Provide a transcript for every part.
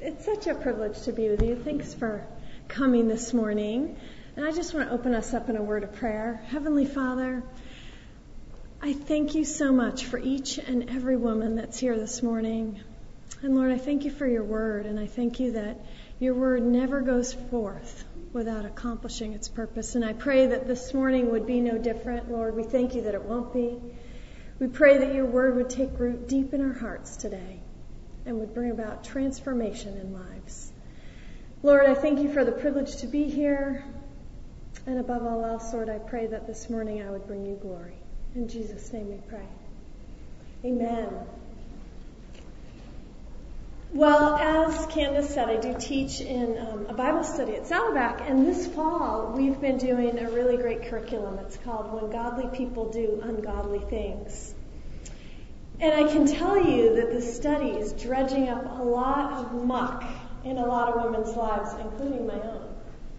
It's such a privilege to be with you. Thanks for coming this morning. And I just want to open us up in a word of prayer. Heavenly Father, I thank you so much for each and every woman that's here this morning. And Lord, I thank you for your word, and I thank you that your word never goes forth without accomplishing its purpose. And I pray that this morning would be no different. Lord, we thank you that it won't be. We pray that your word would take root deep in our hearts today and would bring about transformation in lives. Lord, I thank you for the privilege to be here. And above all else, Lord, I pray that this morning I would bring you glory. In Jesus' name we pray. Amen. Well, as Candace said, I do teach in a Bible study at Saddleback, and this fall we've been doing a really great curriculum. It's called When Godly People Do Ungodly Things. And I can tell you that this study is dredging up a lot of muck in a lot of women's lives, including my own.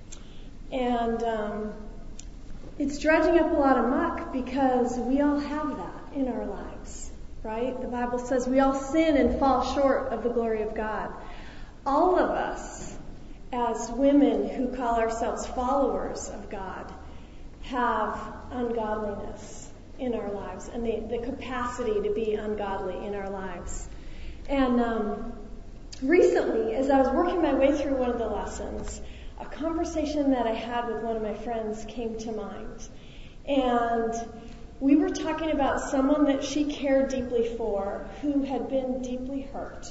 And it's dredging up a lot of muck because we all have that in our lives, right? The Bible says we all sin and fall short of the glory of God. All of us, as women who call ourselves followers of God, have ungodliness in our lives and the capacity to be ungodly in our lives. And recently, as I was working my way through one of the lessons, a conversation that I had with one of my friends came to mind. And we were talking about someone that she cared deeply for who had been deeply hurt.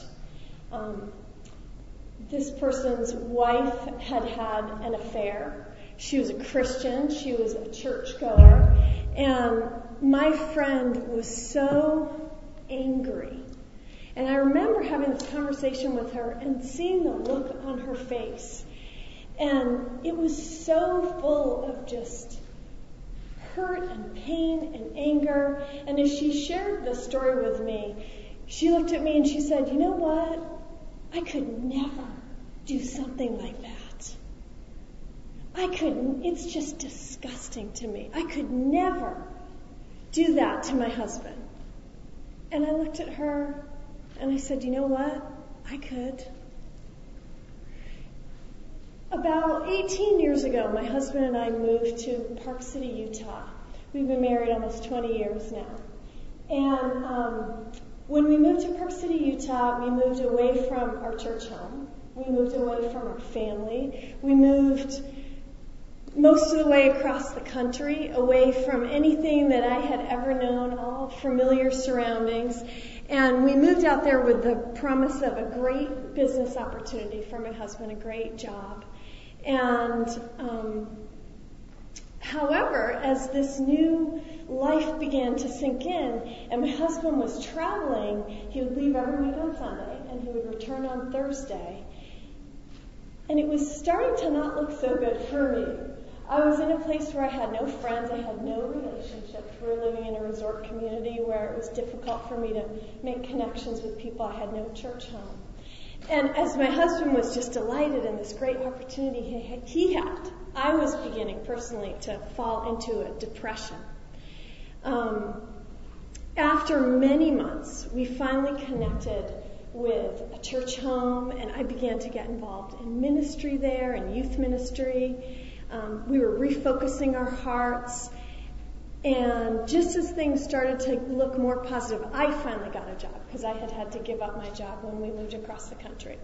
This person's wife had had an affair. She was a Christian. She was a churchgoer. And my friend was so angry. And I remember having this conversation with her and seeing the look on her face. And it was so full of just hurt and pain and anger. And as she shared the story with me, she looked at me and she said, "You know what? I could never do something like that. I couldn't. It's just disgusting to me. I could never do that to my husband." And I looked at her and I said, "You know what? I could." About 18 years ago, my husband and I moved to Park City, Utah. We've been married almost 20 years now. And when we moved to Park City, Utah, we moved away from our church home. We moved away from our family. We moved most of the way across the country, away from anything that I had ever known, all familiar surroundings. And we moved out there with the promise of a great business opportunity for my husband, a great job. And however, as this new life began to sink in, and my husband was traveling, he would leave every week on Sunday, and he would return on Thursday. And it was starting to not look so good for me. I was in a place where I had no friends, I had no relationships. We were living in a resort community where it was difficult for me to make connections with people. I had no church home. And as my husband was just delighted in this great opportunity he had, I was beginning personally to fall into a depression. After many months, we finally connected with a church home, and I began to get involved in ministry there and youth ministry. We were refocusing our hearts, and just as things started to look more positive, I finally got a job because I had had to give up my job when we moved across the country.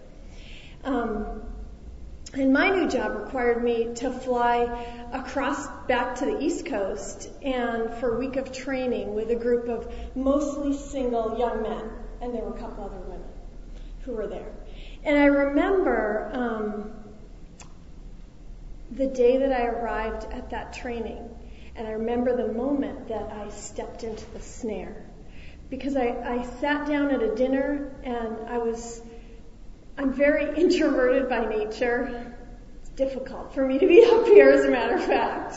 And my new job required me to fly across back to the East Coast and for a week of training with a group of mostly single young men, and there were a couple other women who were there. And I remember the day that I arrived at that training, and I remember the moment that I stepped into the snare. Because I sat down at a dinner, and I'm very introverted by nature. It's difficult for me to be up here, as a matter of fact.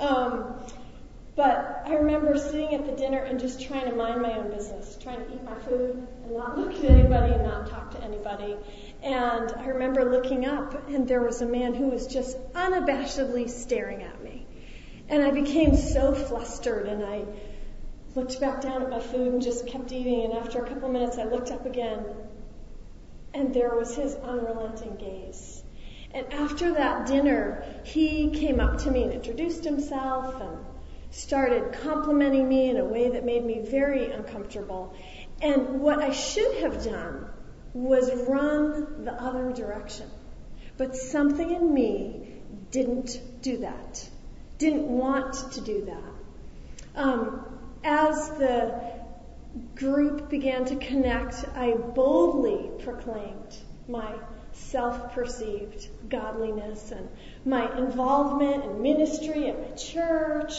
But I remember sitting at the dinner and just trying to mind my own business, trying to eat my food and not look at anybody and not talk to anybody. And I remember looking up, and there was a man who was just unabashedly staring at me. And I became so flustered, and I looked back down at my food and just kept eating. And after a couple minutes, I looked up again, and there was his unrelenting gaze. And after that dinner, he came up to me and introduced himself and started complimenting me in a way that made me very uncomfortable. And what I should have done was run the other direction. But something in me didn't do that, didn't want to do that. As the group began to connect, I boldly proclaimed my self-perceived godliness and my involvement in ministry at my church.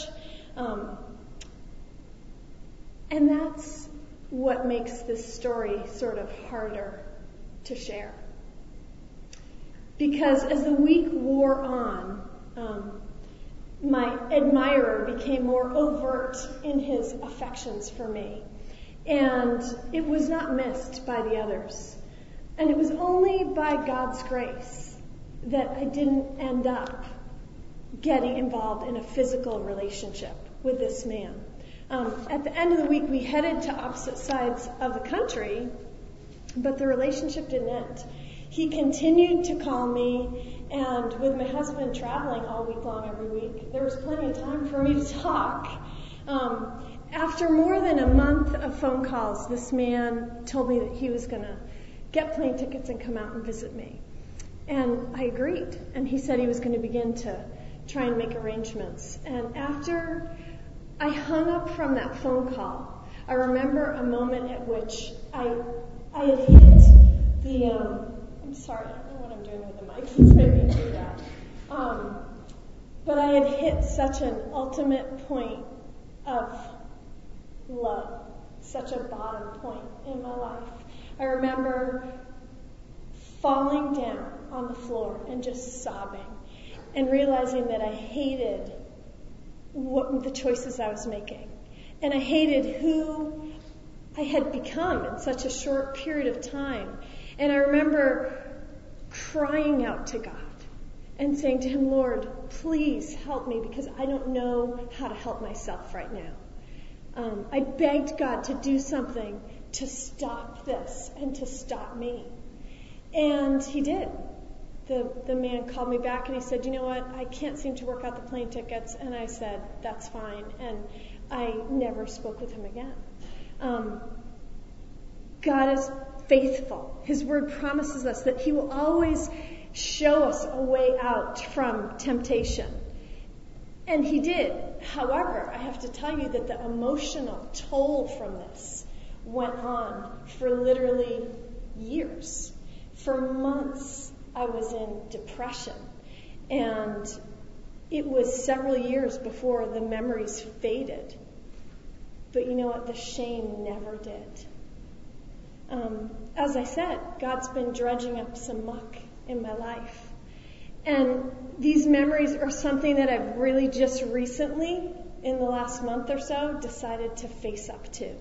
And that's what makes this story sort of harder to share. Because as the week wore on, my admirer became more overt in his affections for me. And it was not missed by the others. And it was only by God's grace that I didn't end up getting involved in a physical relationship with this man. At the end of the week, we headed to opposite sides of the country, but the relationship didn't end. He continued to call me, and with my husband traveling all week long every week, there was plenty of time for me to talk. After more than a month of phone calls, this man told me that he was going to get plane tickets and come out and visit me. And I agreed. And he said he was going to begin to try and make arrangements. And after I hung up from that phone call, I remember a moment at which I had hit the, I'm sorry, I don't know what I'm doing with the mic. It's making me do that. But I had hit such an ultimate point of low, such a bottom point in my life. I remember falling down on the floor and just sobbing and realizing that I hated the choices I was making. And I hated who I had become in such a short period of time. And I remember crying out to God and saying to him, Lord, please help me because I don't know how to help myself right now. I begged God to do something to stop this and to stop me. And he did. The man called me back and he said, you know what, I can't seem to work out the plane tickets. And I said, that's fine. And I never spoke with him again. God is faithful. His word promises us that he will always show us a way out from temptation. And he did. However, I have to tell you that the emotional toll from this went on for literally years. For months, I was in depression. And it was several years before the memories faded. But you know what? The shame never did. As I said, God's been dredging up some muck in my life. And these memories are something that I've really just recently, in the last month or so, decided to face up to.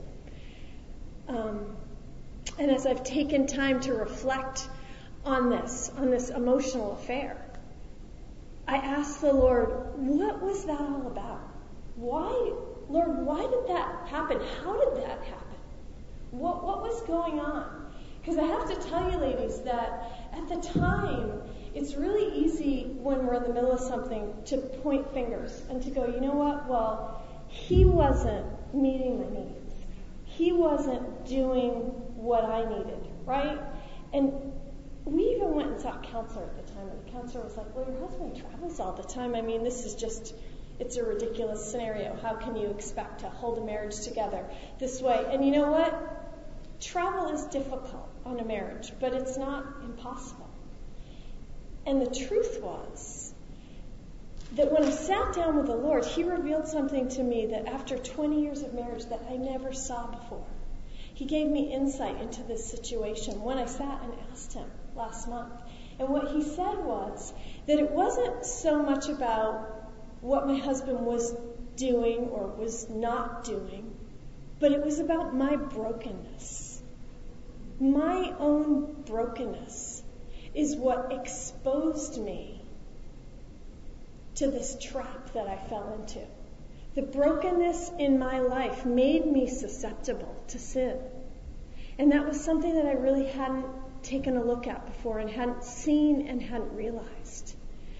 And as I've taken time to reflect on this emotional affair, I asked the Lord, what was that all about? Why, Lord, why did that happen? How did that happen? What was going on? Because I have to tell you, ladies, that at the time, it's really easy when we're in the middle of something to point fingers and to go, you know what? Well, he wasn't meeting my needs. He wasn't doing what I needed, right? And we even went and saw a counselor at the time, and the counselor was like, well, your husband travels all the time. I mean, this is just, it's a ridiculous scenario. How can you expect to hold a marriage together this way? And you know what? Travel is difficult on a marriage, but it's not impossible. And the truth was that when I sat down with the Lord, he revealed something to me that after 20 years of marriage that I never saw before. He gave me insight into this situation when I sat and asked him last month. And what he said was that it wasn't so much about what my husband was doing or was not doing, but it was about my brokenness. My own brokenness is what exposed me to this trap that I fell into. The brokenness in my life made me susceptible to sin. And that was something that I really hadn't taken a look at before and hadn't seen and hadn't realized.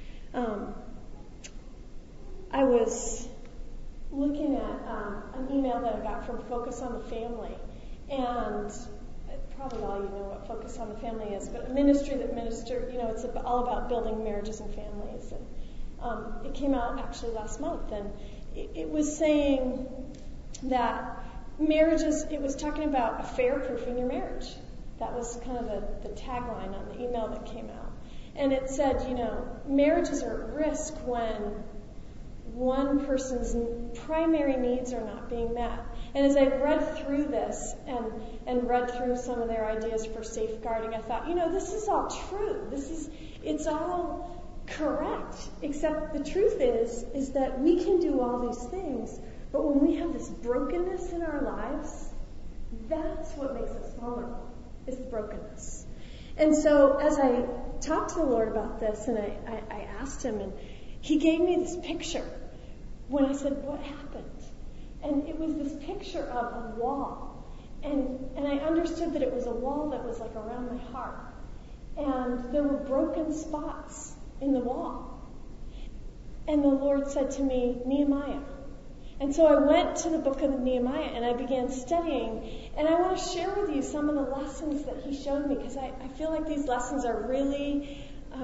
I was looking at an email that I got from Focus on the Family, and probably all you know what Focus on the Family is, but a ministry that it's all about building marriages and families. And it came out actually last month, and it was saying that marriages, it was talking about affair-proofing your marriage. That was kind of the tagline on the email that came out. And it said, marriages are at risk when one person's primary needs are not being met. And as I read through this and read through some of their ideas for safeguarding, I thought, this is all true. It's all correct. Except the truth is that we can do all these things, but when we have this brokenness in our lives, that's what makes us vulnerable, is the brokenness. And so as I talked to the Lord about this, and I asked him, and he gave me this picture when I said, what happened? And it was this picture of a wall. And I understood that it was a wall that was like around my heart. And there were broken spots in the wall. And the Lord said to me, Nehemiah. And so I went to the book of Nehemiah and I began studying. And I want to share with you some of the lessons that he showed me, because I feel like these lessons are really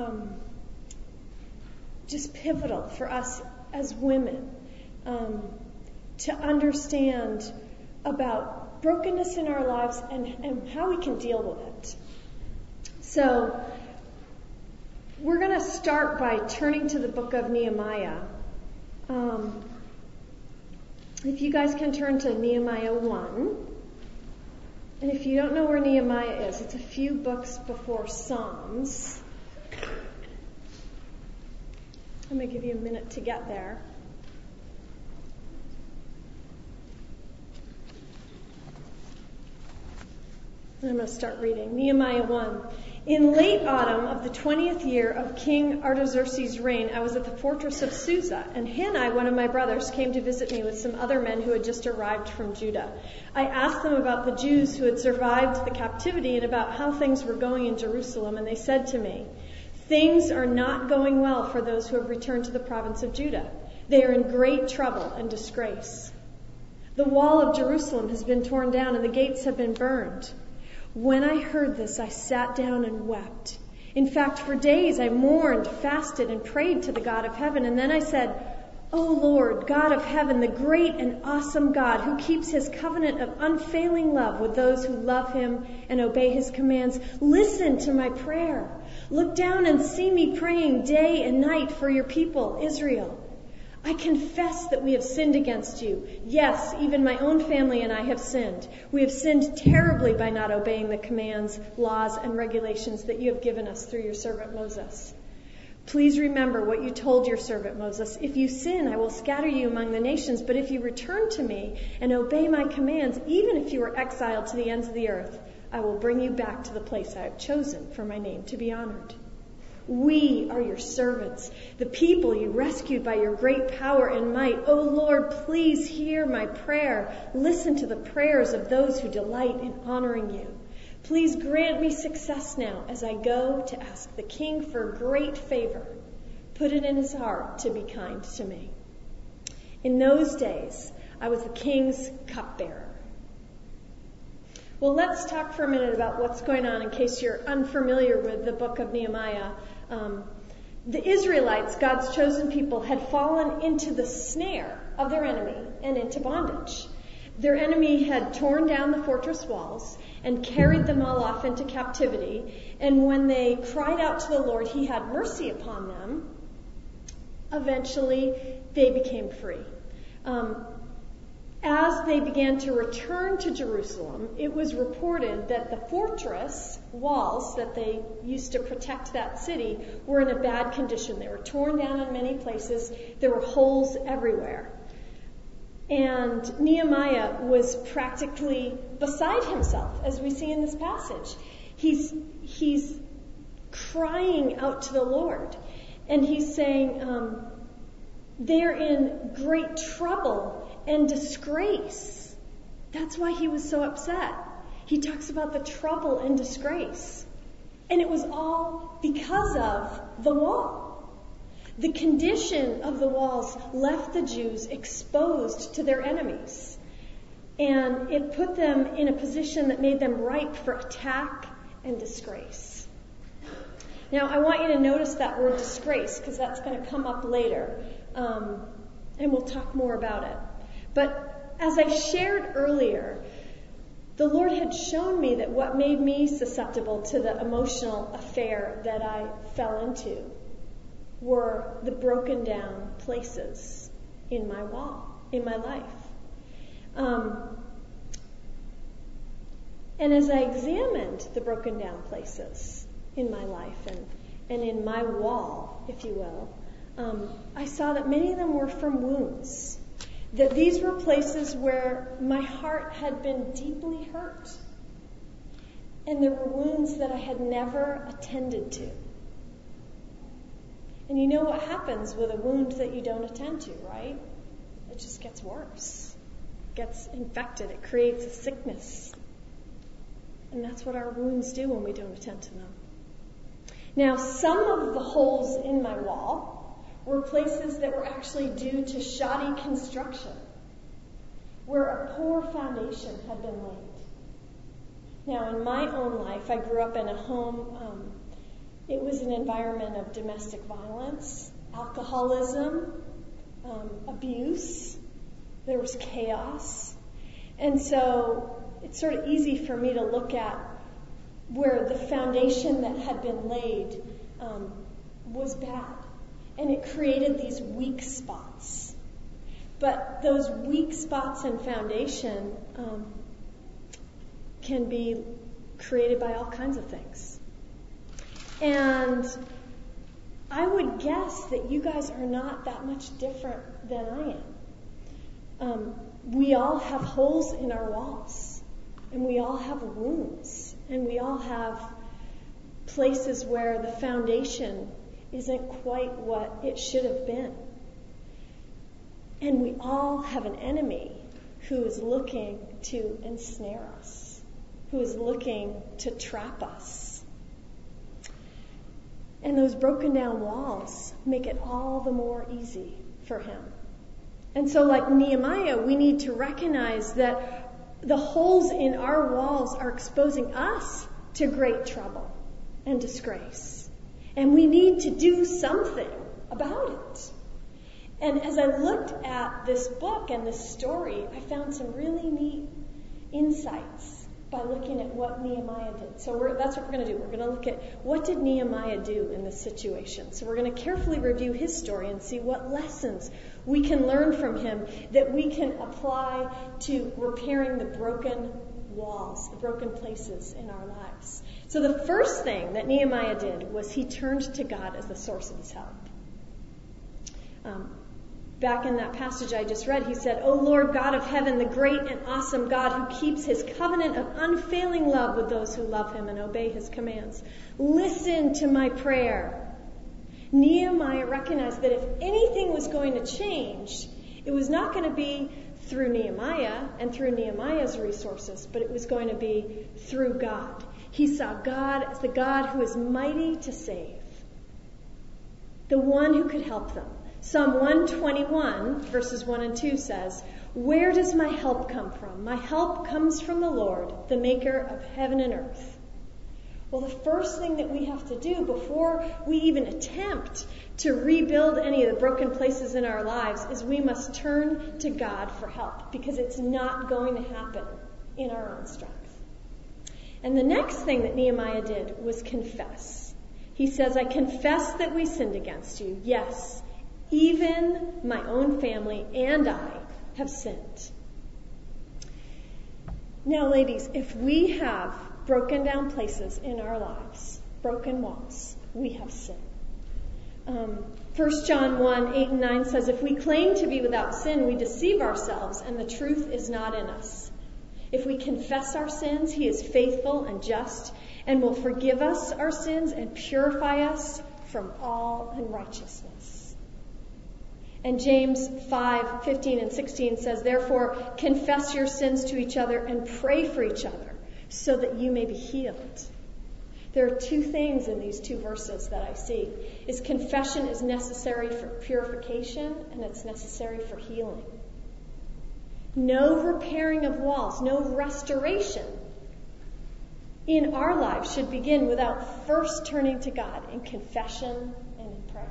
just pivotal for us as women to understand about brokenness in our lives and how we can deal with it. So we're going to start by turning to the book of Nehemiah. If you guys can turn to Nehemiah 1. And if you don't know where Nehemiah is, it's a few books before Psalms. I'm going to give you a minute to get there. And I'm going to start reading. Nehemiah 1. In late autumn of the 20th year of King Artaxerxes' reign, I was at the fortress of Susa, and Hanai, one of my brothers, came to visit me with some other men who had just arrived from Judah. I asked them about the Jews who had survived the captivity and about how things were going in Jerusalem, and they said to me, "Things are not going well for those who have returned to the province of Judah. They are in great trouble and disgrace. The wall of Jerusalem has been torn down and the gates have been burned." When I heard this, I sat down and wept. In fact, for days I mourned, fasted, and prayed to the God of heaven. And then I said, "O Lord, God of heaven, the great and awesome God who keeps his covenant of unfailing love with those who love him and obey his commands, listen to my prayer. Look down and see me praying day and night for your people, Israel. I confess that we have sinned against you. Yes, even my own family and I have sinned. We have sinned terribly by not obeying the commands, laws, and regulations that you have given us through your servant Moses. Please remember what you told your servant Moses. If you sin, I will scatter you among the nations. But if you return to me and obey my commands, even if you are exiled to the ends of the earth, I will bring you back to the place I have chosen for my name to be honored. We are your servants, the people you rescued by your great power and might. O Lord, please hear my prayer. Listen to the prayers of those who delight in honoring you. Please grant me success now as I go to ask the king for great favor. Put it in his heart to be kind to me. In those days, I was the king's cupbearer. Well, let's talk for a minute about what's going on in case you're unfamiliar with the book of Nehemiah. The Israelites, God's chosen people, had fallen into the snare of their enemy and into bondage. Their enemy had torn down the fortress walls and carried them all off into captivity. And when they cried out to the Lord, he had mercy upon them. Eventually, they became free. As they began to return to Jerusalem, it was reported that the fortress walls that they used to protect that city were in a bad condition. They were torn down in many places. There were holes everywhere. And Nehemiah was practically beside himself, as we see in this passage. He's crying out to the Lord. And he's saying, they're in great trouble and disgrace. That's why he was so upset. He talks about the trouble and disgrace. And it was all because of the wall. The condition of the walls left the Jews exposed to their enemies. And it put them in a position that made them ripe for attack and disgrace. Now, I want you to notice that word disgrace, because that's going to come up later. And we'll talk more about it. But as I shared earlier, the Lord had shown me that what made me susceptible to the emotional affair that I fell into were the broken down places in my life. And as I examined the broken down places in my life and in my wall, if you will, I saw that many of them were from wounds. That these were places where my heart had been deeply hurt. And there were wounds that I had never attended to. And you know what happens with a wound that you don't attend to, right? It just gets worse. It gets infected. It creates a sickness. And that's what our wounds do when we don't attend to them. Now, some of the holes in my wall were places that were actually due to shoddy construction, where a poor foundation had been laid. Now, in my own life, I grew up in a home, it was an environment of domestic violence, alcoholism, abuse. There was chaos. And so it's sort of easy for me to look at where the foundation that had been laid was bad. And it created these weak spots. But those weak spots in foundation can be created by all kinds of things. And I would guess that you guys are not that much different than I am. We all have holes in our walls. And we all have wounds. And we all have places where the foundation isn't quite what it should have been. And we all have an enemy who is looking to ensnare us, who is looking to trap us. And those broken down walls make it all the more easy for him. And so, like Nehemiah, we need to recognize that the holes in our walls are exposing us to great trouble and disgrace. And we need to do something about it. And as I looked at this book and this story, I found some really neat insights by looking at what Nehemiah did. So that's what we're going to do. We're going to look at what did Nehemiah do in this situation. So we're going to carefully review his story and see what lessons we can learn from him that we can apply to repairing the broken walls, the broken places in our lives. So the first thing that Nehemiah did was he turned to God as the source of his help. Back in that passage I just read, he said, "O Lord God of heaven, the great and awesome God who keeps his covenant of unfailing love with those who love him and obey his commands, listen to my prayer." Nehemiah recognized that if anything was going to change, it was not going to be through Nehemiah and through Nehemiah's resources, but it was going to be through God. He saw God as the God who is mighty to save, the one who could help them. Psalm 121, verses 1 and 2 says, "Where does my help come from? My help comes from the Lord, the maker of heaven and earth." Well, the first thing that we have to do before we even attempt to rebuild any of the broken places in our lives is we must turn to God for help, because it's not going to happen in our own strength. And the next thing that Nehemiah did was confess. He says, "I confess that we sinned against you. Yes, even my own family and I have sinned." Now, ladies, if we have broken down places in our lives, broken walls, we have sin. 1 John 1, 8 and 9 says, "If we claim to be without sin, we deceive ourselves, and the truth is not in us. If we confess our sins, he is faithful and just, and will forgive us our sins and purify us from all unrighteousness." And James 5, 15 and 16 says, "Therefore, confess your sins to each other and pray for each other, so that you may be healed." There are two things in these two verses that I see. Is confession is necessary for purification, and it's necessary for healing. No repairing of walls, no restoration in our lives should begin without first turning to God in confession and in prayer.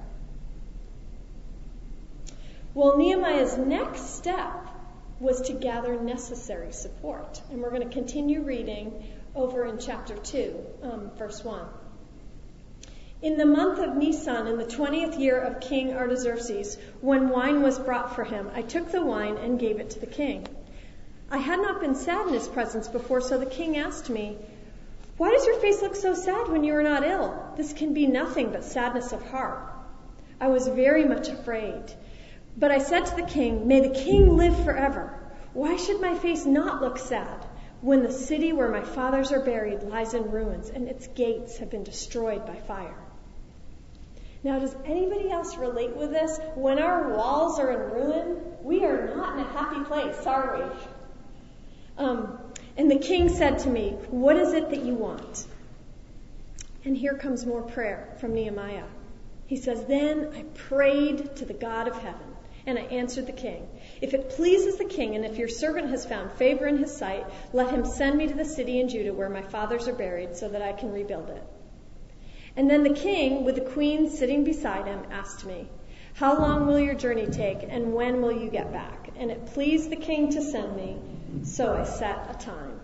Well, Nehemiah's next step was to gather necessary support. And we're going to continue reading over in chapter 2, verse 1. In the month of Nisan, in the 20th year of King Artaxerxes, when wine was brought for him, I took the wine and gave it to the king. I had not been sad in his presence before, so the king asked me, "Why does your face look so sad when you are not ill? This can be nothing but sadness of heart." I was very much afraid. But I said to the king, "May the king live forever. Why should my face not look sad when the city where my fathers are buried lies in ruins and its gates have been destroyed by fire?" Now, does anybody else relate with this? When our walls are in ruin, we are not in a happy place, are we? And the king said to me, "What is it that you want?" And here comes more prayer from Nehemiah. He says, "Then I prayed to the God of heaven, and I answered the king, 'If it pleases the king, and if your servant has found favor in his sight, let him send me to the city in Judah where my fathers are buried, so that I can rebuild it.' And then the king, with the queen sitting beside him, asked me, 'How long will your journey take, and when will you get back?' And it pleased the king to send me, so I set a time.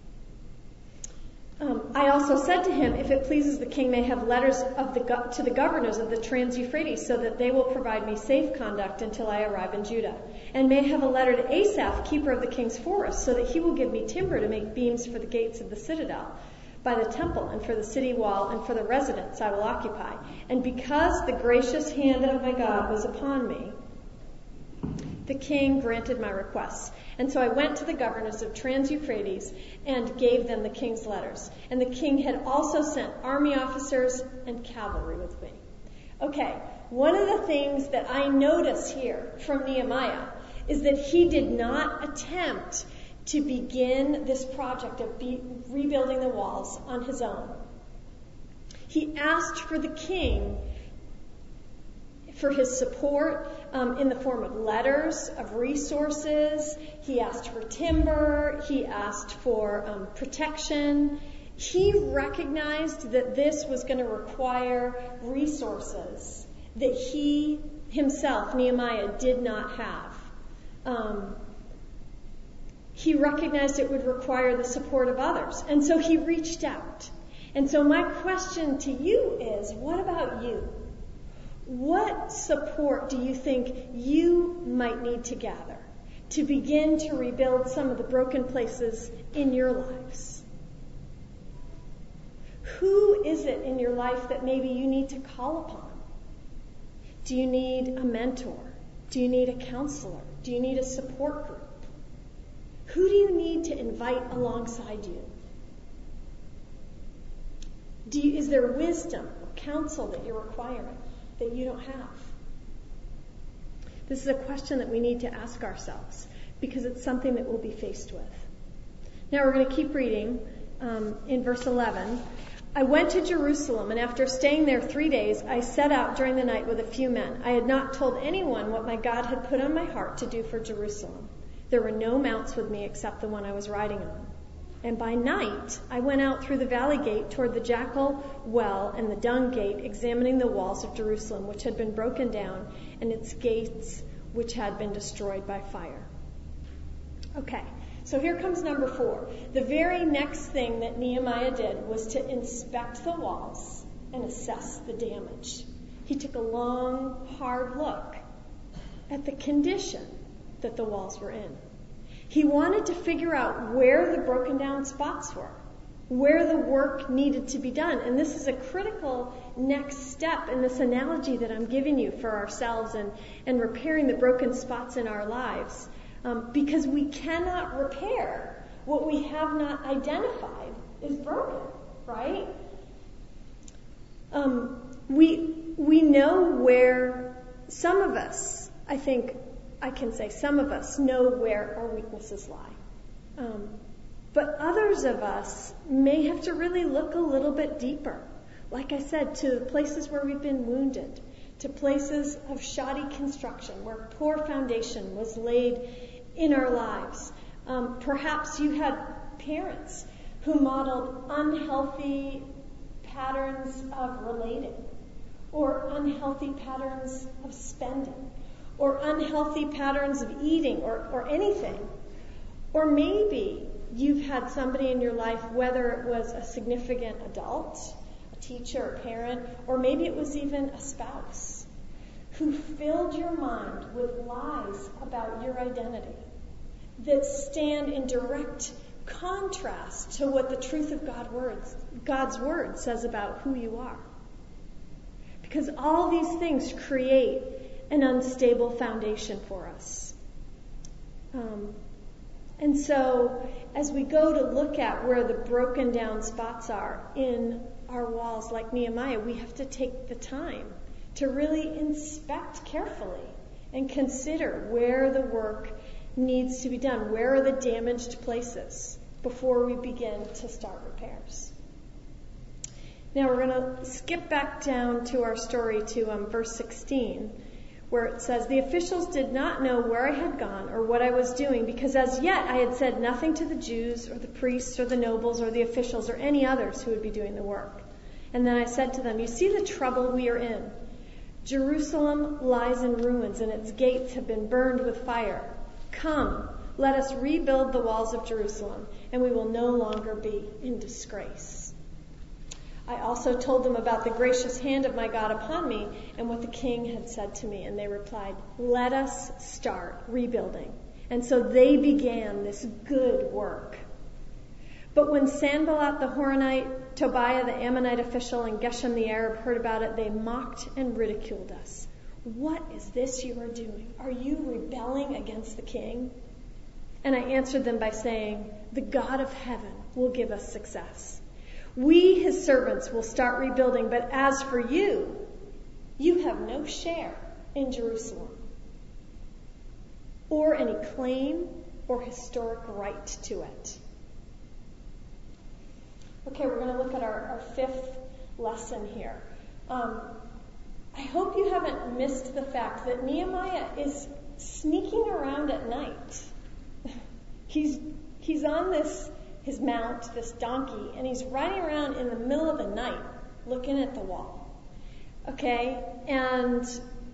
I also said to him, 'If it pleases the king, may have letters to the governors of the Trans-Euphrates, so that they will provide me safe conduct until I arrive in Judah. And may have a letter to Asaph, keeper of the king's forest, so that he will give me timber to make beams for the gates of the citadel, by the temple, and for the city wall, and for the residence I will occupy. And because the gracious hand of my God was upon me, the king granted my requests. And so I went to the governors of Trans-Euphrates and gave them the king's letters. And the king had also sent army officers and cavalry with me." Okay, one of the things that I notice here from Nehemiah is that he did not attempt to begin this project of rebuilding the walls on his own. He asked for the king for his support in the form of letters, of resources. He asked for timber. He asked for protection. He recognized that this was going to require resources that he himself, Nehemiah, did not have. He recognized it would require the support of others. And so he reached out. And so my question to you is, what about you? What support do you think you might need to gather to begin to rebuild some of the broken places in your lives? Who is it in your life that maybe you need to call upon? Do you need a mentor? Do you need a counselor? Do you need a support group? Who do you need to invite alongside you? Is there wisdom or counsel that you're requiring that you don't have? This is a question that we need to ask ourselves, because it's something that we'll be faced with. Now we're going to keep reading in verse 11. I went to Jerusalem, and after staying there 3 days, I set out during the night with a few men. I had not told anyone what my God had put on my heart to do for Jerusalem. There were no mounts with me except the one I was riding on. And by night, I went out through the valley gate toward the Jackal Well and the Dung Gate, examining the walls of Jerusalem, which had been broken down, and its gates, which had been destroyed by fire. Okay, so here comes number 4. The very next thing that Nehemiah did was to inspect the walls and assess the damage. He took a long, hard look at the condition that the walls were in. He wanted to figure out where the broken down spots were, where the work needed to be done. And this is a critical next step in this analogy that I'm giving you for ourselves and repairing the broken spots in our lives. Because we cannot repair what we have not identified is broken, right? We know where some of us, I think I can say some of us know where our weaknesses lie. But others of us may have to really look a little bit deeper. Like I said, to the places where we've been wounded, to places of shoddy construction, where poor foundation was laid in our lives. Perhaps you had parents who modeled unhealthy patterns of relating, or unhealthy patterns of spending, or unhealthy patterns of eating, or anything. Or maybe you've had somebody in your life, whether it was a significant adult, a teacher, a parent, or maybe it was even a spouse, who filled your mind with lies about your identity that stand in direct contrast to what the truth of God's Word says about who you are. Because all these things create an unstable foundation for us. And so, as we go to look at where the broken down spots are in our walls, like Nehemiah, we have to take the time to really inspect carefully and consider where the work needs to be done. Where are the damaged places before we begin to start repairs? Now we're going to skip back down to our story to verse 16, where it says, "The officials did not know where I had gone or what I was doing, because as yet I had said nothing to the Jews or the priests or the nobles or the officials or any others who would be doing the work. And then I said to them, 'You see the trouble we are in. Jerusalem lies in ruins, and its gates have been burned with fire. Come, let us rebuild the walls of Jerusalem, and we will no longer be in disgrace.' I also told them about the gracious hand of my God upon me and what the king had said to me. And they replied, 'Let us start rebuilding.' And so they began this good work. But when Sanballat the Horonite, Tobiah the Ammonite official, and Geshem the Arab heard about it, they mocked and ridiculed us. 'What is this you are doing? Are you rebelling against the king?' And I answered them by saying, 'The God of heaven will give us success. We, his servants, will start rebuilding, but as for you, you have no share in Jerusalem, or any claim or historic right to it.'" Okay, we're going to look at our fifth lesson here. I hope you haven't missed the fact that Nehemiah is sneaking around at night. He's on his mount, this donkey, and he's riding around in the middle of the night looking at the wall. Okay? And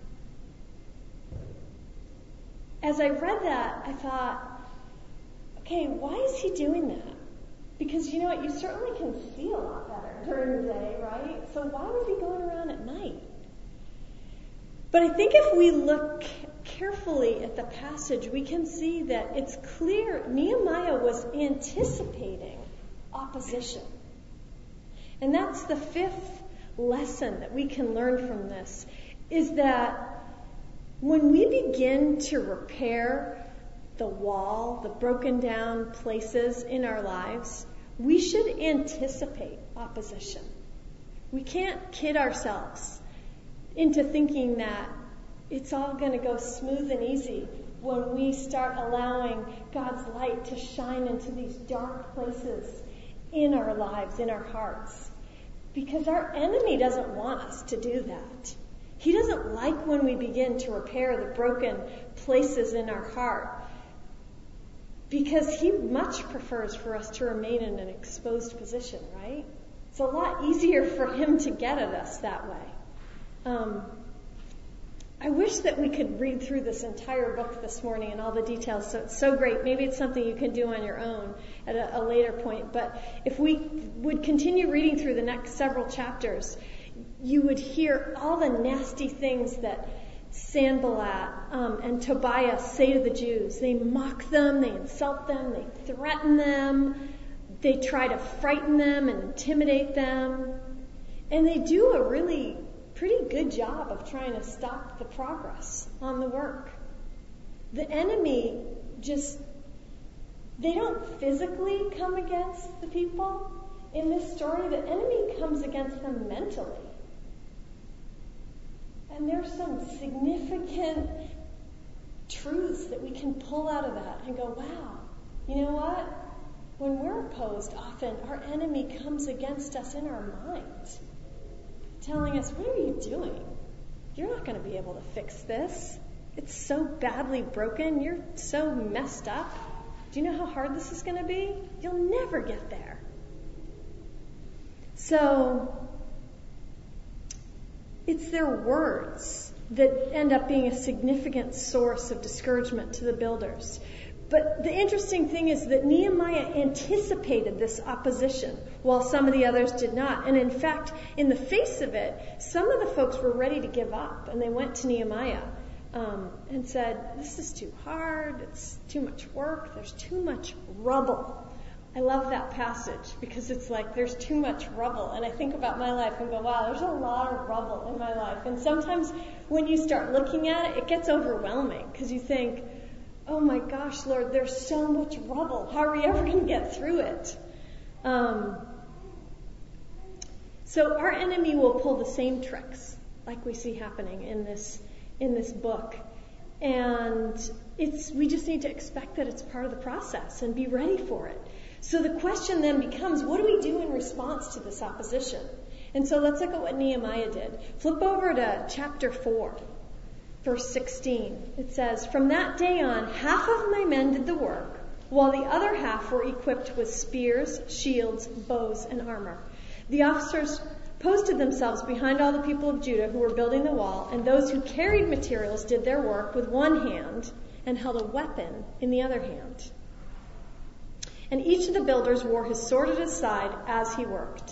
as I read that, I thought, okay, why is he doing that? Because you know what? You certainly can see a lot better during the day, right? So why was he going around at night? But I think if we look carefully at the passage, we can see that it's clear Nehemiah was anticipating opposition. And that's the fifth lesson that we can learn from this, is that when we begin to repair the wall, the broken down places in our lives, we should anticipate opposition. We can't kid ourselves into thinking that it's all going to go smooth and easy when we start allowing God's light to shine into these dark places in our lives, in our hearts. Because our enemy doesn't want us to do that. He doesn't like when we begin to repair the broken places in our heart, because he much prefers for us to remain in an exposed position, right? It's a lot easier for him to get at us that way. I wish that we could read through this entire book this morning and all the details. So it's so great. Maybe it's something you can do on your own at a later point. But if we would continue reading through the next several chapters, you would hear all the nasty things that Sanballat and Tobiah say to the Jews. They mock them, they insult them, they threaten them, they try to frighten them and intimidate them. And they do a really pretty good job of trying to stop the progress on the work. The enemy they don't physically come against the people in this story. The enemy comes against them mentally. And there's some significant truths that we can pull out of that and go, wow, you know what? when we're opposed, often our enemy comes against us in our mind, telling us, what are you doing? You're not going to be able to fix this. It's so badly broken. You're so messed up. Do you know how hard this is going to be? You'll never get there. So it's their words that end up being a significant source of discouragement to the builders. But the interesting thing is that Nehemiah anticipated this opposition, while some of the others did not. And in fact, in the face of it, some of the folks were ready to give up, and they went to Nehemiah and said, this is too hard, it's too much work, there's too much rubble. I love that passage because it's like there's too much rubble. And I think about my life and go, wow, there's a lot of rubble in my life. And sometimes when you start looking at it, it gets overwhelming because you think, oh my gosh, Lord, there's so much rubble. How are we ever going to get through it? So our enemy will pull the same tricks like we see happening in this book. And we just need to expect that it's part of the process and be ready for it. So the question then becomes, what do we do in response to this opposition? And so let's look at what Nehemiah did. Flip over to chapter 4. Verse 16, it says, from that day on, half of my men did the work, while the other half were equipped with spears, shields, bows, and armor. The officers posted themselves behind all the people of Judah who were building the wall, and those who carried materials did their work with one hand and held a weapon in the other hand. And each of the builders wore his sword at his side as he worked.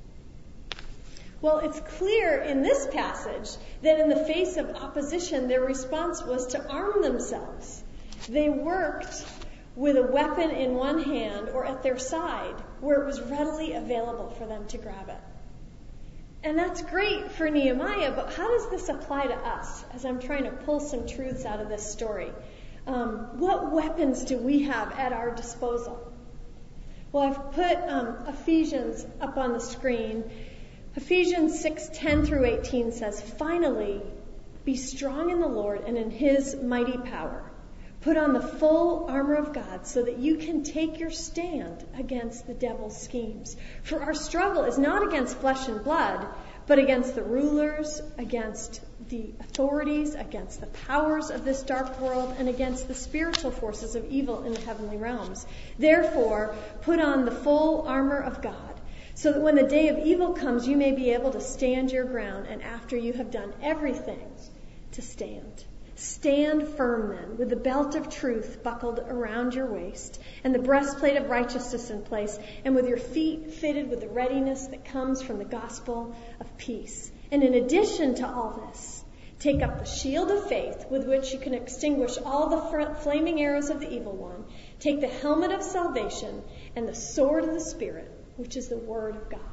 Well, it's clear in this passage that in the face of opposition, their response was to arm themselves. They worked with a weapon in one hand or at their side where it was readily available for them to grab it. And that's great for Nehemiah, but how does this apply to us as I'm trying to pull some truths out of this story? What weapons do we have at our disposal? Well, I've put Ephesians up on the screen. Ephesians 6:10 through 18 says, finally, be strong in the Lord and in his mighty power. Put on the full armor of God so that you can take your stand against the devil's schemes. For our struggle is not against flesh and blood, but against the rulers, against the authorities, against the powers of this dark world, and against the spiritual forces of evil in the heavenly realms. Therefore, put on the full armor of God, so that when the day of evil comes, you may be able to stand your ground, and after you have done everything, to stand. Stand firm then, with the belt of truth buckled around your waist, and the breastplate of righteousness in place, and with your feet fitted with the readiness that comes from the gospel of peace. And in addition to all this, take up the shield of faith with which you can extinguish all the flaming arrows of the evil one. Take the helmet of salvation and the sword of the Spirit, which is the word of God.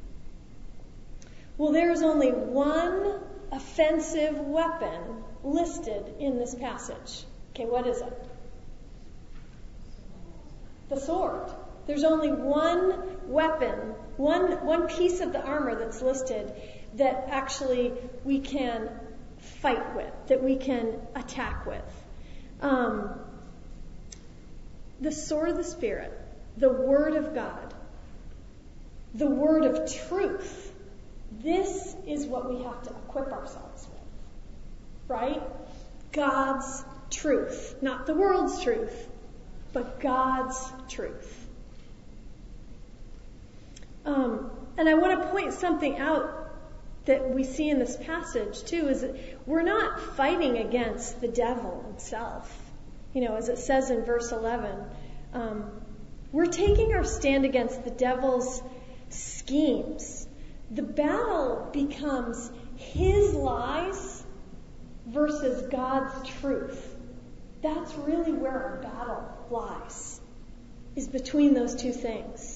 Well, there is only one offensive weapon listed in this passage. Okay, what is it? The sword. There's only one weapon, one piece of the armor that's listed that actually we can fight with, that we can attack with. The sword of the Spirit, the word of God, the word of truth. This is what we have to equip ourselves with, right? God's truth, not the world's truth, but God's truth. And I want to point something out that we see in this passage too, is that we're not fighting against the devil himself. You know, as it says in verse 11, we're taking our stand against the devil's schemes. The battle becomes his lies versus God's truth. That's really where our battle lies, is between those two things.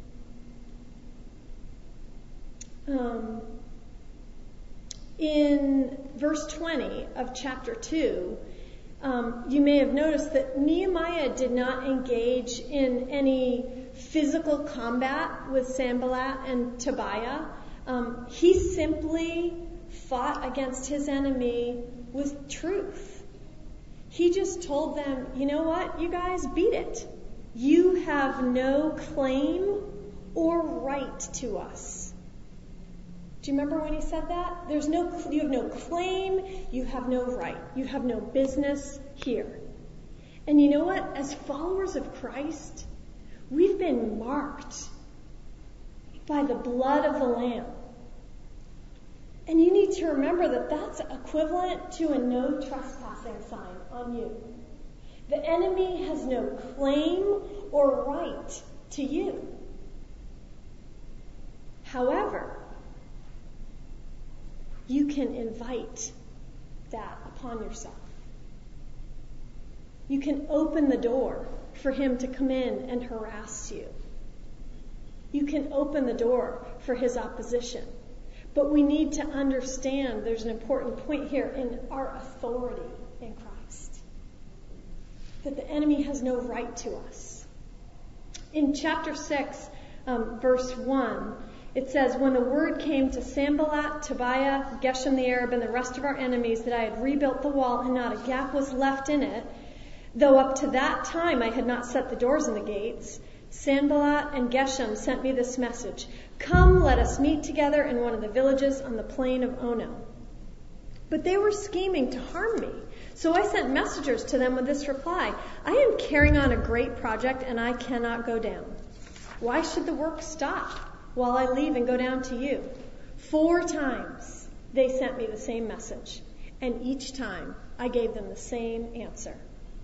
In verse 20 of chapter 2, you may have noticed that Nehemiah did not engage in any physical combat with Sanballat and Tobiah. He simply fought against his enemy with truth. He just told them, you know what, you guys beat it. You have no claim or right to us. Do you remember when he said that? You have no claim, you have no right, you have no business here. And you know what? As followers of Christ, we've been marked by the blood of the Lamb. And you need to remember that that's equivalent to a no trespassing sign on you. The enemy has no claim or right to you. However, you can invite that upon yourself. You can open the door for him to come in and harass you. You can open the door for his opposition. But we need to understand there's an important point here in our authority in Christ. That the enemy has no right to us. In chapter 6, verse 1, it says, when the word came to Sanballat, Tobiah, Geshem the Arab, and the rest of our enemies that I had rebuilt the wall and not a gap was left in it, though up to that time I had not set the doors and the gates, Sanballat and Geshem sent me this message. Come, let us meet together in one of the villages on the plain of Ono. But they were scheming to harm me. So I sent messengers to them with this reply. I am carrying on a great project and I cannot go down. Why should the work stop while I leave and go down to you? 4 times they sent me the same message. And each time I gave them the same answer.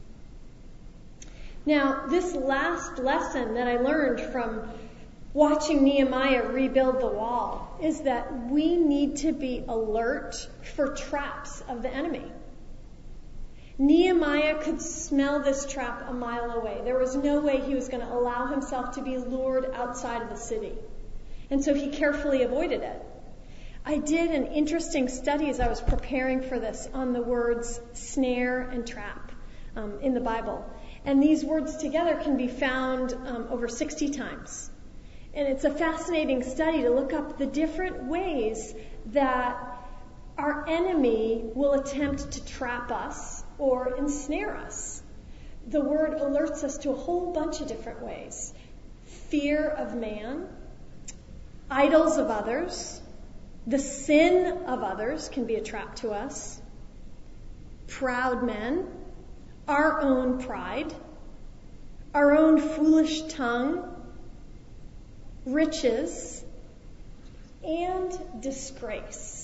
Now, this last lesson that I learned from watching Nehemiah rebuild the wall is that we need to be alert for traps of the enemy. Nehemiah could smell this trap a mile away. There was no way he was going to allow himself to be lured outside of the city. And so he carefully avoided it. I did an interesting study as I was preparing for this on the words snare and trap in the Bible. And these words together can be found over 60 times. And it's a fascinating study to look up the different ways that our enemy will attempt to trap us or ensnare us. The word alerts us to a whole bunch of different ways. Fear of man, idols of others, the sin of others can be a trap to us, proud men, our own pride, our own foolish tongue, riches, and disgrace.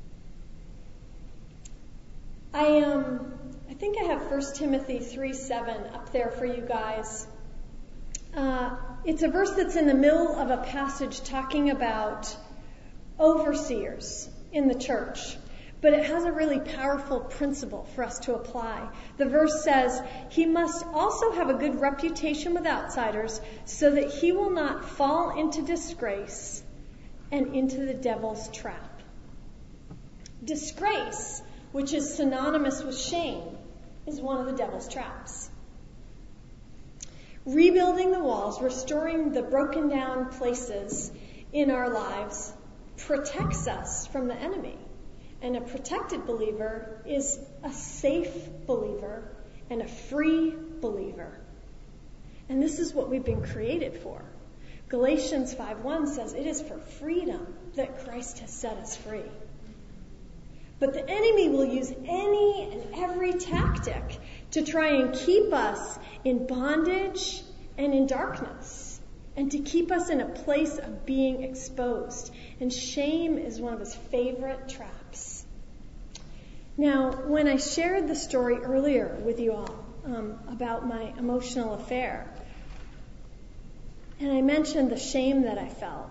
I think I have 1 Timothy 3:7 up there for you guys. It's a verse that's in the middle of a passage talking about overseers in the church. But it has a really powerful principle for us to apply. The verse says, he must also have a good reputation with outsiders so that he will not fall into disgrace and into the devil's trap. Disgrace, which is synonymous with shame, is one of the devil's traps. Rebuilding the walls, restoring the broken down places in our lives, protects us from the enemy. And a protected believer is a safe believer and a free believer. And this is what we've been created for. Galatians 5:1 says it is for freedom that Christ has set us free. But the enemy will use any and every tactic to try and keep us in bondage and in darkness, and to keep us in a place of being exposed. And shame is one of his favorite traps. Now, when I shared the story earlier with you all about my emotional affair, and I mentioned the shame that I felt,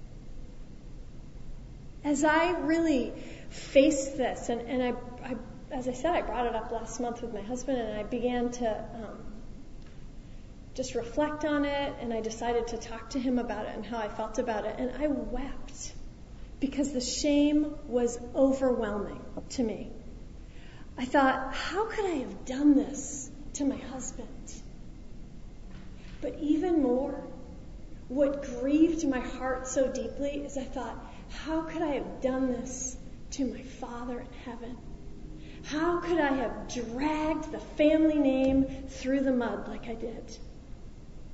as I really faced this, and I as I said, I brought it up last month with my husband, and I began to just reflect on it, and I decided to talk to him about it and how I felt about it, and I wept because the shame was overwhelming to me. I thought, how could I have done this to my husband? But even more, what grieved my heart so deeply is I thought, how could I have done this to my Father in heaven? How could I have dragged the family name through the mud like I did?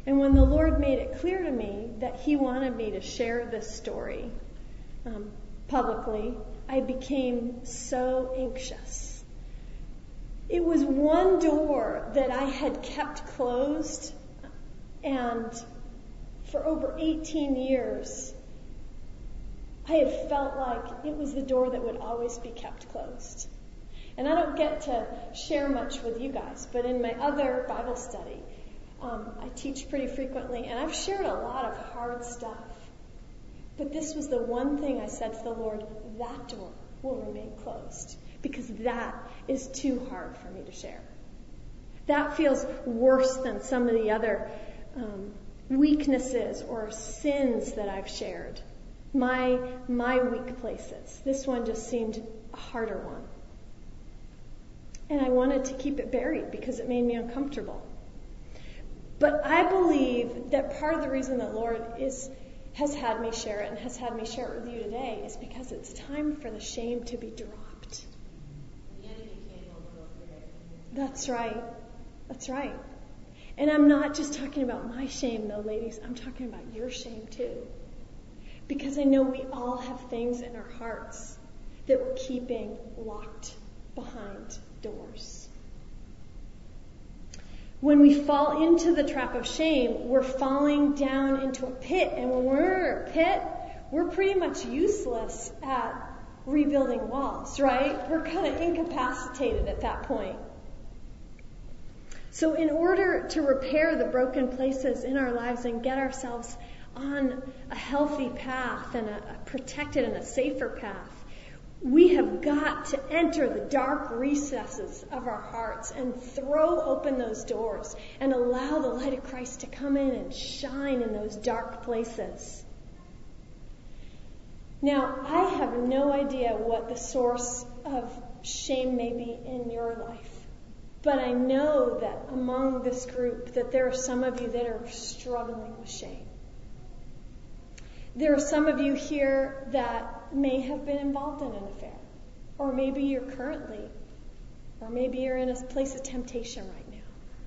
And when the Lord made it clear to me that He wanted me to share this story publicly, I became so anxious. It was one door that I had kept closed, and for over 18 years, I had felt like it was the door that would always be kept closed. And I don't get to share much with you guys, but in my other Bible study, I teach pretty frequently, and I've shared a lot of hard stuff. But this was the one thing I said to the Lord, that door will remain closed, because that is too hard for me to share. That feels worse than some of the other weaknesses or sins that I've shared. My weak places. This one just seemed a harder one. And I wanted to keep it buried because it made me uncomfortable. But I believe that part of the reason the Lord has had me share it and has had me share it with you today is because it's time for the shame to be dropped. That's right. That's right. And I'm not just talking about my shame, though, ladies. I'm talking about your shame, too. Because I know we all have things in our hearts that we're keeping locked behind doors. When we fall into the trap of shame, we're falling down into a pit. And when we're in a pit, we're pretty much useless at rebuilding walls, right? We're kind of incapacitated at that point. So in order to repair the broken places in our lives and get ourselves on a healthy path and a protected and a safer path, we have got to enter the dark recesses of our hearts and throw open those doors and allow the light of Christ to come in and shine in those dark places. Now, I have no idea what the source of shame may be in your life. But I know that among this group that there are some of you that are struggling with shame. There are some of you here that may have been involved in an affair. Or maybe you're currently. Or maybe you're in a place of temptation right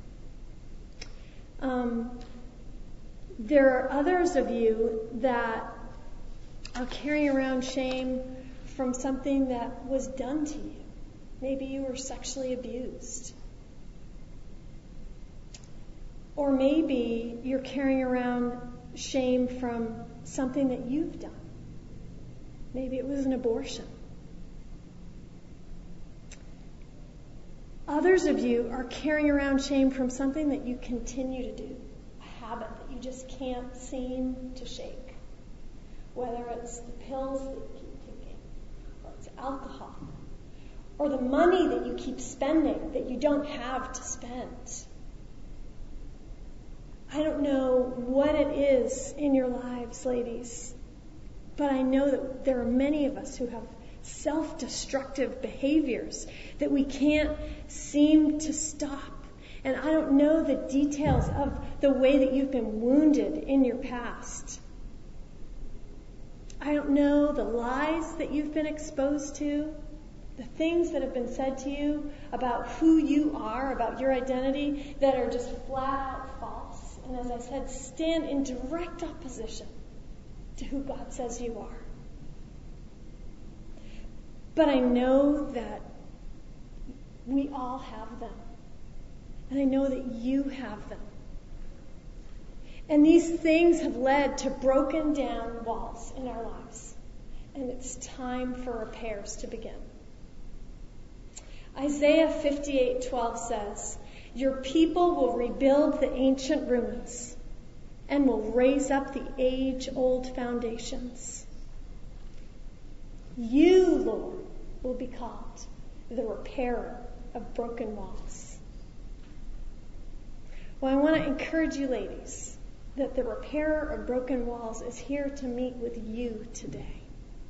now. There are others of you that are carrying around shame from something that was done to you. Maybe you were sexually abused. Or maybe you're carrying around shame from something that you've done. Maybe it was an abortion. Others of you are carrying around shame from something that you continue to do, a habit that you just can't seem to shake. Whether it's the pills that you keep taking, or it's alcohol, or the money that you keep spending that you don't have to spend. I don't know what it is in your lives, ladies, but I know that there are many of us who have self-destructive behaviors that we can't seem to stop. And I don't know the details of the way that you've been wounded in your past. I don't know the lies that you've been exposed to, the things that have been said to you about who you are, about your identity, that are just flat out false. And as I said, stand in direct opposition to who God says you are. But I know that we all have them. And I know that you have them. And these things have led to broken down walls in our lives. And it's time for repairs to begin. Isaiah 58:12 says, "Your people will rebuild the ancient ruins and will raise up the age-old foundations. You, Lord, will be called the repairer of broken walls." Well, I want to encourage you, ladies, that the repairer of broken walls is here to meet with you today.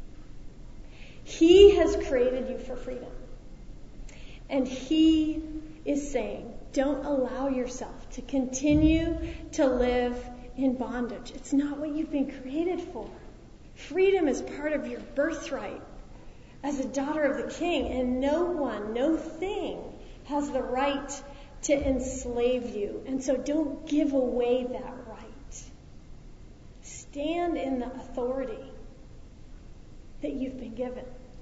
He has created you for freedom. And He is saying, don't allow yourself to continue to live in bondage. It's not what you've been created for. Freedom is part of your birthright as a daughter of the King, and no one, no thing has the right to enslave you. And so don't give away that right. Stand in the authority that you've been given.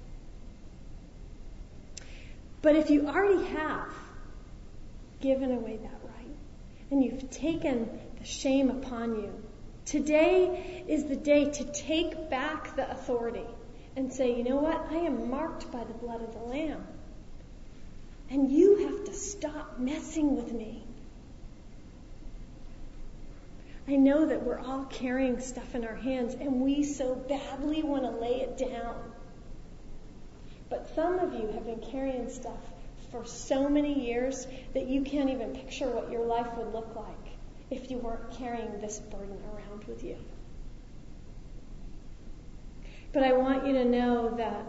But if you already have given away that right, and you've taken the shame upon you, today is the day to take back the authority and say, you know what? I am marked by the blood of the Lamb. And you have to stop messing with me. I know that we're all carrying stuff in our hands, and we so badly want to lay it down. But some of you have been carrying stuff for so many years that you can't even picture what your life would look like if you weren't carrying this burden around with you. But I want you to know that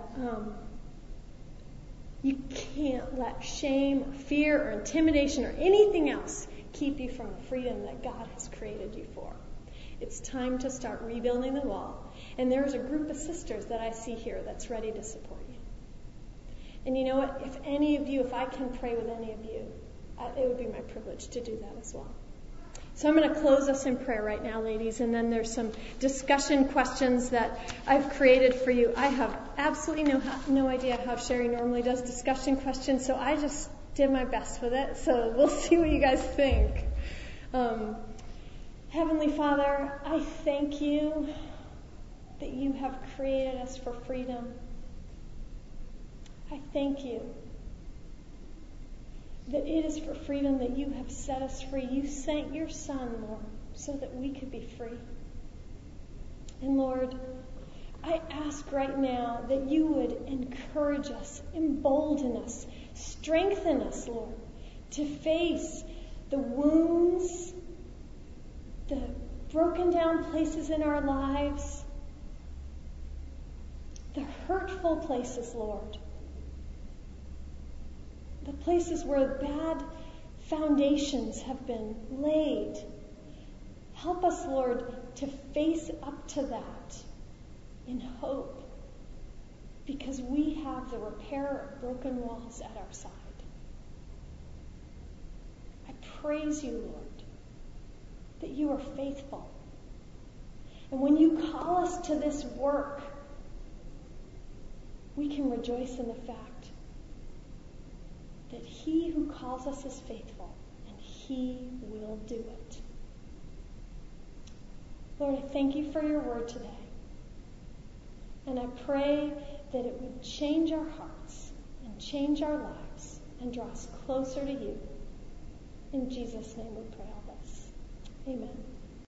you can't let shame, fear, or intimidation, or anything else keep you from the freedom that God has created you for. It's time to start rebuilding the wall. And there's a group of sisters that I see here that's ready to support you. And you know what? If I can pray with any of you, it would be my privilege to do that as well. So I'm going to close us in prayer right now, ladies, and then there's some discussion questions that I've created for you. I have absolutely no idea how Sherry normally does discussion questions, so I just did my best with it. So we'll see what you guys think. Heavenly Father, I thank you that you have created us for freedom. I thank you that it is for freedom that you have set us free. You sent your Son, Lord, so that we could be free. And Lord, I ask right now that you would encourage us, embolden us, strengthen us, Lord, to face the wounds, the broken down places in our lives, the hurtful places, Lord. The places where bad foundations have been laid. Help us, Lord, to face up to that in hope, because we have the repairer of broken walls at our side. I praise you, Lord, that you are faithful. And when you call us to this work, we can rejoice in the fact that he who calls us is faithful, and he will do it. Lord, I thank you for your word today. And I pray that it would change our hearts and change our lives and draw us closer to you. In Jesus' name we pray all this. Amen.